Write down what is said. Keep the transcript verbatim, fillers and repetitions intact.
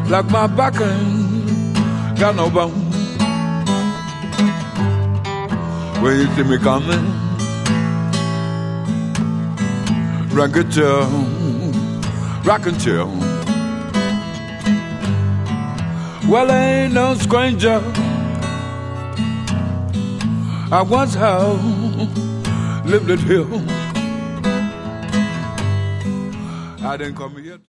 like my back ain't got no bone. When you see me coming, rock and chill, rock and chill. Well, I ain't no stranger. I once have lived at hill. I didn't come here.